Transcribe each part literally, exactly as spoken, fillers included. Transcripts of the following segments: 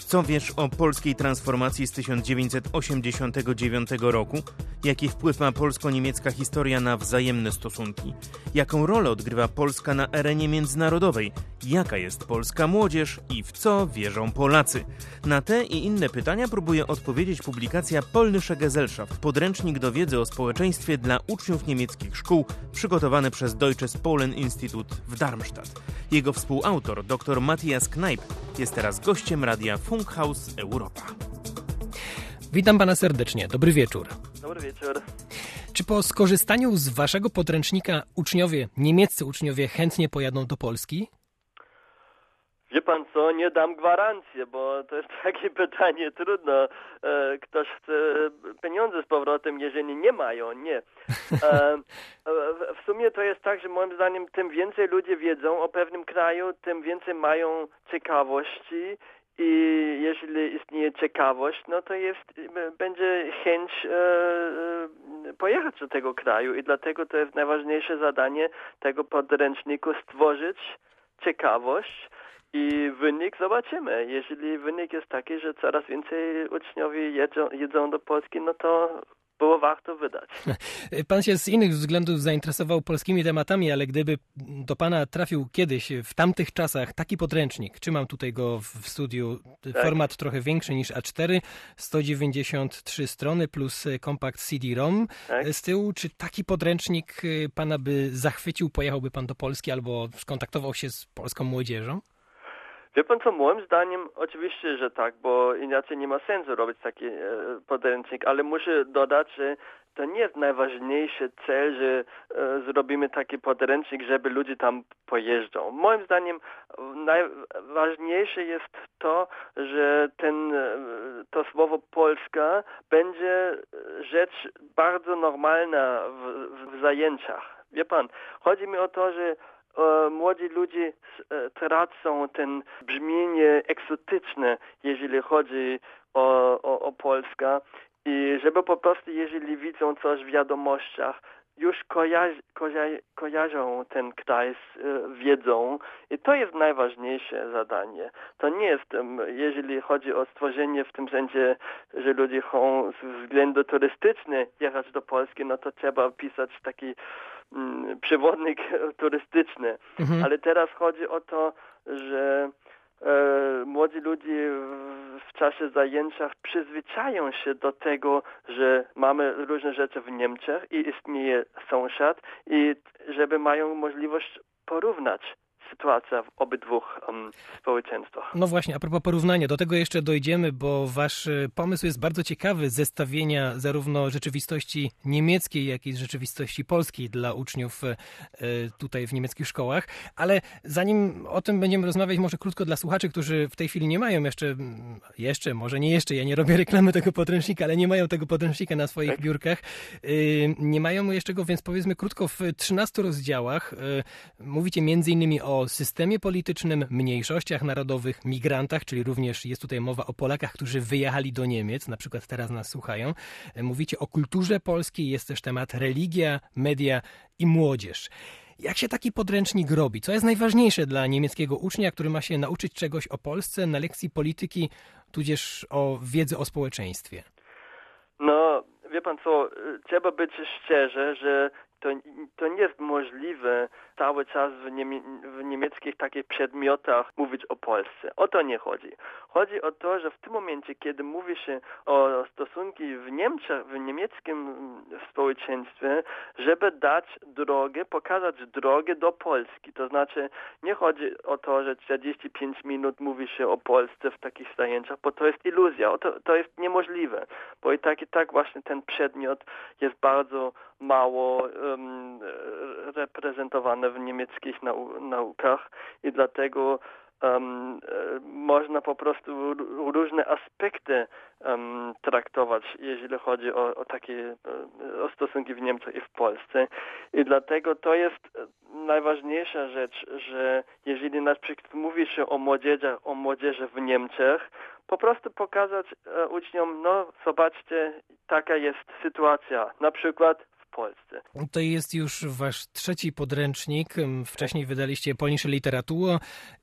Co wiesz o polskiej transformacji z tysiąc dziewięćset osiemdziesiątego dziewiątego roku? Jaki wpływ ma polsko-niemiecka historia na wzajemne stosunki? Jaką rolę odgrywa Polska na arenie międzynarodowej? Jaka jest polska młodzież i w co wierzą Polacy? Na te i inne pytania próbuje odpowiedzieć publikacja Polnische Gesellschaft, podręcznik do wiedzy o społeczeństwie dla uczniów niemieckich szkół, przygotowany przez Deutsches Polen Institut w Darmstadt. Jego współautor, dr Matthias Knajp, jest teraz gościem radia Funkhaus Europa. Witam pana serdecznie. Dobry wieczór. Dobry wieczór. Czy po skorzystaniu z waszego podręcznika uczniowie, niemieccy uczniowie chętnie pojadą do Polski? Wie pan co, nie dam gwarancji, bo to jest takie pytanie trudno. Ktoś chce pieniądze z powrotem, jeżeli nie mają, nie. W sumie to jest tak, że moim zdaniem tym więcej ludzie wiedzą o pewnym kraju, tym więcej mają ciekawości i jeśli istnieje ciekawość, no to jest, będzie chęć e, pojechać do tego kraju i dlatego to jest najważniejsze zadanie tego podręczniku, stworzyć ciekawość. I wynik zobaczymy. Jeżeli wynik jest taki, że coraz więcej uczniowie jedzą, jedzą do Polski, no to było warto wydać. Pan się z innych względów zainteresował polskimi tematami, ale gdyby do pana trafił kiedyś, w tamtych czasach, taki podręcznik, trzymam tutaj go w studiu, tak. Format trochę większy niż A cztery, sto dziewięćdziesiąt trzy strony plus kompakt C D-ROM tak. Z tyłu, czy taki podręcznik pana by zachwycił, pojechałby pan do Polski albo skontaktował się z polską młodzieżą? Wie pan co, moim zdaniem oczywiście, że tak, bo inaczej nie ma sensu robić taki e, podręcznik, ale muszę dodać, że to nie jest najważniejszy cel, że e, zrobimy taki podręcznik, żeby ludzie tam pojeżdżą. Moim zdaniem najważniejsze jest to, że ten, to słowo Polska będzie rzecz bardzo normalna w, w zajęciach. Wie pan, chodzi mi o to, że młodzi ludzie tracą ten brzmienie egzotyczne, jeżeli chodzi o, o, o Polskę i żeby po prostu, jeżeli widzą coś w wiadomościach, już kojarzy, kojarzy, kojarzą ten kraj z wiedzą i to jest najważniejsze zadanie. To nie jest, jeżeli chodzi o stworzenie w tym sensie, że ludzie chcą z względu turystyczny jechać do Polski, no to trzeba pisać taki mm, przewodnik turystyczny. Mhm. Ale teraz chodzi o to, że e, młodzi ludzie w, w czasie zajęciach przyzwyczają się do tego, że mamy różne rzeczy w Niemczech i istnieje sąsiad i żeby mają możliwość porównać sytuacja w obydwu um, społeczeństwach. No właśnie, a propos porównania, do tego jeszcze dojdziemy, bo wasz pomysł jest bardzo ciekawy, zestawienia zarówno rzeczywistości niemieckiej, jak i rzeczywistości polskiej dla uczniów e, tutaj w niemieckich szkołach, ale zanim o tym będziemy rozmawiać, może krótko dla słuchaczy, którzy w tej chwili nie mają jeszcze, jeszcze, może nie jeszcze, ja nie robię reklamy tego podręcznika, ale nie mają tego podręcznika na swoich tak. biurkach, e, nie mają jeszcze go, więc powiedzmy krótko, w trzynastu rozdziałach e, mówicie między innymi o systemie politycznym, mniejszościach narodowych, migrantach, czyli również jest tutaj mowa o Polakach, którzy wyjechali do Niemiec, na przykład teraz nas słuchają. Mówicie o kulturze polskiej, jest też temat religia, media i młodzież. Jak się taki podręcznik robi? Co jest najważniejsze dla niemieckiego ucznia, który ma się nauczyć czegoś o Polsce na lekcji polityki, tudzież o wiedzy o społeczeństwie? No, wie pan co, trzeba być szczerzy, że To, to nie jest możliwe cały czas w, niemie, w niemieckich takich przedmiotach mówić o Polsce. O to nie chodzi. Chodzi o to, że w tym momencie, kiedy mówi się o stosunki w Niemczech, w niemieckim społeczeństwie, żeby dać drogę, pokazać drogę do Polski. To znaczy nie chodzi o to, że czterdzieści pięć minut mówi się o Polsce w takich zajęciach, bo to jest iluzja. To, to jest niemożliwe, bo i tak i tak właśnie ten przedmiot jest bardzo mało um, reprezentowane w niemieckich nau- naukach i dlatego um, można po prostu różne aspekty um, traktować, jeżeli chodzi o, o takie o stosunki w Niemczech i w Polsce. I dlatego to jest najważniejsza rzecz, że jeżeli na przykład mówi się o młodzieży, o młodzieży w Niemczech, po prostu pokazać e, uczniom, no zobaczcie, taka jest sytuacja, na przykład w Polsce. To jest już wasz trzeci podręcznik. Wcześniej wydaliście Polnische Literatur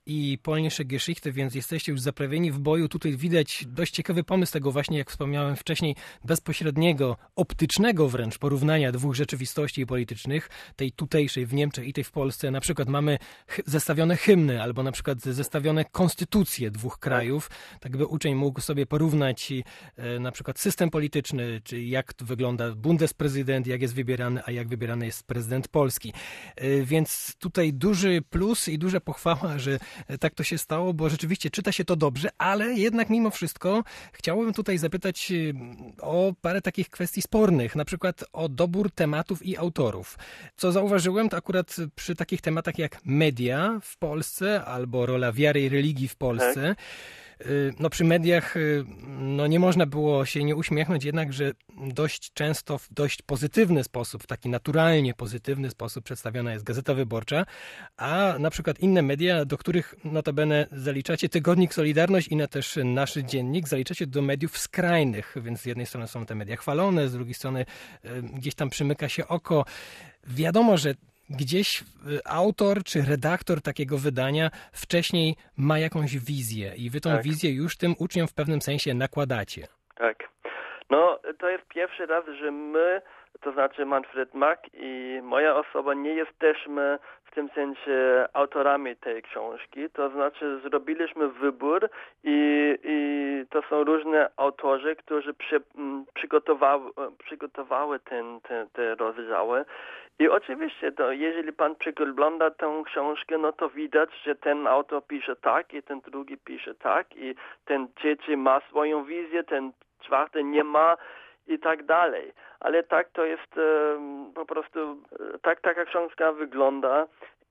i Polnische Geschichte, więc jesteście już zaprawieni w boju. Tutaj widać dość ciekawy pomysł tego właśnie, jak wspomniałem wcześniej, bezpośredniego, optycznego wręcz porównania dwóch rzeczywistości politycznych, tej tutejszej w Niemczech i tej w Polsce. Na przykład mamy zestawione hymny, albo na przykład zestawione konstytucje dwóch krajów, tak by uczeń mógł sobie porównać e, na przykład system polityczny, czy jak wygląda Bundesprezydent, jak jest wybierany, a jak wybierany jest prezydent Polski. E, więc tutaj duży plus i duża pochwała, że tak to się stało, bo rzeczywiście czyta się to dobrze, ale jednak mimo wszystko chciałbym tutaj zapytać o parę takich kwestii spornych, na przykład o dobór tematów i autorów. Co zauważyłem, to akurat przy takich tematach jak media w Polsce albo rola wiary i religii w Polsce, tak. No przy mediach no nie można było się nie uśmiechnąć, jednak, że dość często w dość pozytywny sposób, w taki naturalnie pozytywny sposób przedstawiona jest Gazeta Wyborcza, a na przykład inne media, do których notabene zaliczacie Tygodnik Solidarność i na też Nasz Dziennik, zaliczacie do mediów skrajnych, więc z jednej strony są te media chwalone, z drugiej strony gdzieś tam przymyka się oko. Wiadomo, że gdzieś autor czy redaktor takiego wydania wcześniej ma jakąś wizję i wy tą tak. wizję już tym uczniom w pewnym sensie nakładacie. Tak. No, to jest pierwszy raz, że my, to znaczy Manfred Mack i moja osoba, nie jesteśmy w tym sensie autorami tej książki. To znaczy zrobiliśmy wybór i, i to są różne autorzy, którzy przy, przygotowały, przygotowały ten, ten, te rozdziały. I oczywiście, to jeżeli pan przegląda tę książkę, no to widać, że ten autor pisze tak i ten drugi pisze tak i ten trzeci ma swoją wizję, ten czwarty nie ma i tak dalej. Ale tak to jest e, po prostu, e, tak taka książka wygląda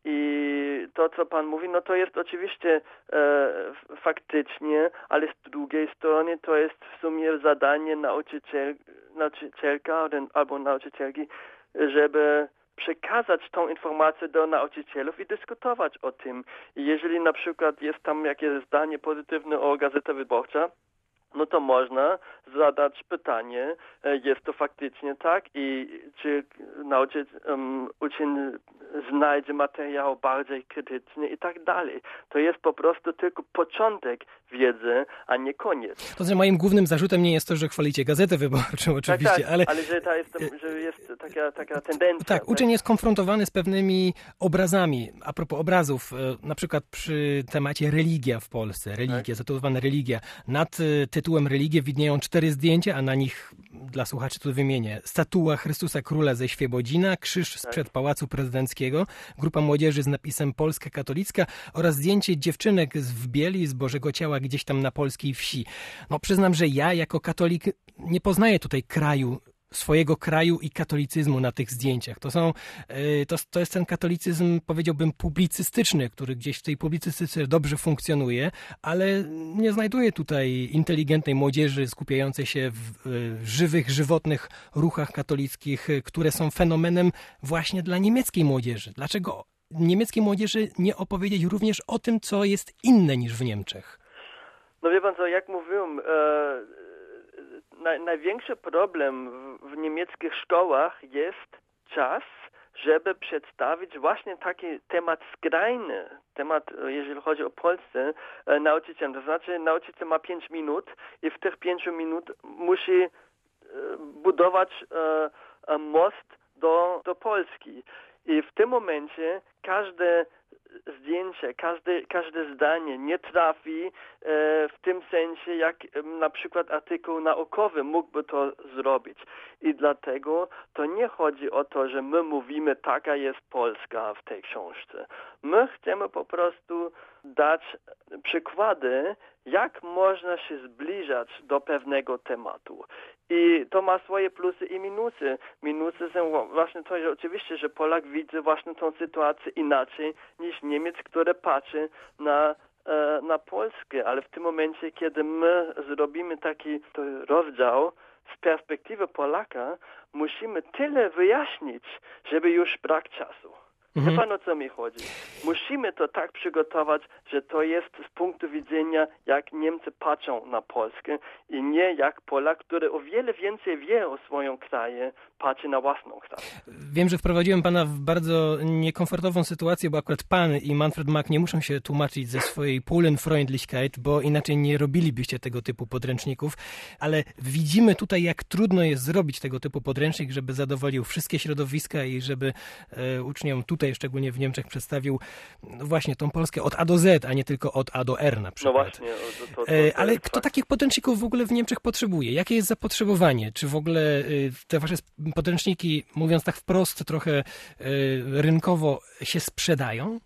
i to, co pan mówi, no to jest oczywiście e, faktycznie, ale z drugiej strony to jest w sumie zadanie nauczyciel, nauczycielka albo nauczycielki, żeby przekazać tą informację do nauczycielów i dyskutować o tym. I jeżeli na przykład jest tam jakieś zdanie pozytywne o Gazetę Wyborcza, no to można zadać pytanie, jest to faktycznie tak i czy nauczyć, um, uczeń znajdzie materiał bardziej krytyczny i tak dalej. To jest po prostu tylko początek wiedzy, a nie koniec. To znaczy moim głównym zarzutem nie jest to, że chwalicie Gazetę Wyborczą oczywiście, tak, tak, ale... ale że, to jest, że jest taka, taka tendencja. Tak, tak, uczeń jest konfrontowany z pewnymi obrazami. A propos obrazów, na przykład przy temacie religia w Polsce, religia, tak. zatytułowana religia. Nad tytułem religia widnieją cztery zdjęcia, a na nich, dla słuchaczy tu wymienię, statua Chrystusa Króla ze Świebodzina, krzyż tak. sprzed Pałacu Prezydenckiego, grupa młodzieży z napisem Polska Katolicka oraz zdjęcie dziewczynek w bieli z Bożego Ciała gdzieś tam na polskiej wsi. No przyznam, że ja jako katolik nie poznaję tutaj kraju, swojego kraju i katolicyzmu na tych zdjęciach. To są, to, to jest ten katolicyzm, powiedziałbym, publicystyczny, który gdzieś w tej publicystyce dobrze funkcjonuje, ale nie znajduję tutaj inteligentnej młodzieży skupiającej się w, w żywych, żywotnych ruchach katolickich, które są fenomenem właśnie dla niemieckiej młodzieży. Dlaczego niemieckiej młodzieży nie opowiedzieć również o tym, co jest inne niż w Niemczech? No wie pan co, jak mówiłem, e... Naj, największy problem w, w niemieckich szkołach jest czas, żeby przedstawić właśnie taki temat skrajny, temat, jeżeli chodzi o Polsce, e, nauczycielom. To znaczy nauczyciel ma pięć minut i w tych pięciu minut musi e, budować e, e, most do, do Polski. I w tym momencie każde zdjęcie, każde, każde zdanie nie trafi e, w tym sensie, jak e, na przykład artykuł naukowy mógłby to zrobić. I dlatego to nie chodzi o to, że my mówimy, taka jest Polska w tej książce. My chcemy po prostu dać przykłady, jak można się zbliżać do pewnego tematu. I to ma swoje plusy i minusy. Minusy są właśnie to, że oczywiście, że Polak widzi właśnie tą sytuację inaczej niż Niemiec, który patrzy na, e, na Polskę. Ale w tym momencie, kiedy my zrobimy taki rozdział z perspektywy Polaka, musimy tyle wyjaśnić, żeby już brak czasu. Mhm. Wie pan, o co mi chodzi? Musimy to tak przygotować, że to jest z punktu widzenia, jak Niemcy patrzą na Polskę i nie jak Polak, który o wiele więcej wie o swoim kraju, patrzy na własną klasę. Wiem, że wprowadziłem pana w bardzo niekomfortową sytuację, bo akurat pan i Manfred Mach nie muszą się tłumaczyć ze swojej Polenfreundlichkeit, bo inaczej nie robilibyście tego typu podręczników, ale widzimy tutaj, jak trudno jest zrobić tego typu podręcznik, żeby zadowolił wszystkie środowiska i żeby e, uczniom tutaj, szczególnie w Niemczech, przedstawił no właśnie tą Polskę od A do Z, a nie tylko od A do R na przykład. No właśnie. To, to, to, to ale kto takich podręczników w ogóle w Niemczech potrzebuje? Jakie jest zapotrzebowanie? Czy w ogóle y, te wasze podręczniki, mówiąc tak wprost, trochę y, rynkowo się sprzedają?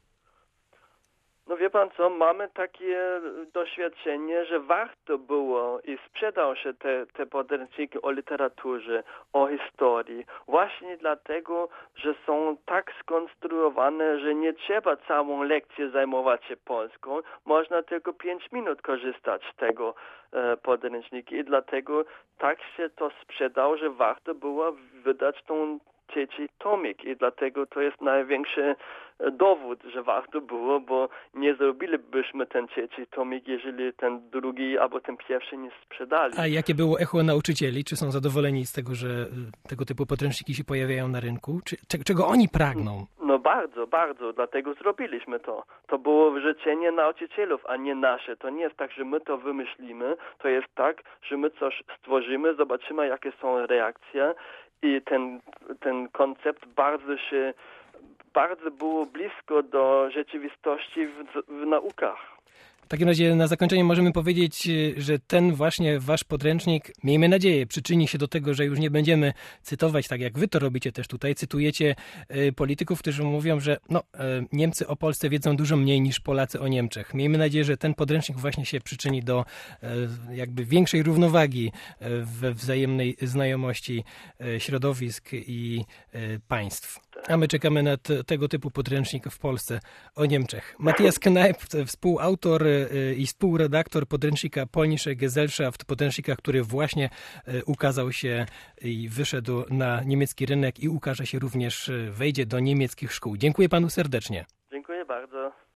No wie pan co, mamy takie doświadczenie, że warto było i sprzedał się te, te podręczniki o literaturze, o historii, właśnie dlatego, że są tak skonstruowane, że nie trzeba całą lekcję zajmować się polską, można tylko pięć minut korzystać z tego e, podręczniki i dlatego tak się to sprzedał, że warto było wydać tą trzeci tomik i dlatego to jest największy dowód, że warto było, bo nie zrobilibyśmy ten trzeci tomik, jeżeli ten drugi albo ten pierwszy nie sprzedali. A jakie było echo nauczycieli? Czy są zadowoleni z tego, że tego typu podręczniki się pojawiają na rynku? Czy, czego oni pragną? No bardzo, bardzo, dlatego zrobiliśmy to. To było życzenie nauczycielów, a nie nasze. To nie jest tak, że my to wymyślimy, to jest tak, że my coś stworzymy, zobaczymy, jakie są reakcje i ten, ten koncept bardzo się, bardzo było blisko do rzeczywistości w, w naukach. W takim razie na zakończenie możemy powiedzieć, że ten właśnie wasz podręcznik, miejmy nadzieję, przyczyni się do tego, że już nie będziemy cytować, tak jak wy to robicie też tutaj, cytujecie polityków, którzy mówią, że no, Niemcy o Polsce wiedzą dużo mniej niż Polacy o Niemczech. Miejmy nadzieję, że ten podręcznik właśnie się przyczyni do jakby większej równowagi we wzajemnej znajomości środowisk i państw. A my czekamy na t- tego typu podręcznik w Polsce o Niemczech. Matthias Knajp, współautor i współredaktor podręcznika Polnische Gesellschaft, podręcznika, który właśnie ukazał się i wyszedł na niemiecki rynek i ukaże się również, wejdzie do niemieckich szkół. Dziękuję panu serdecznie.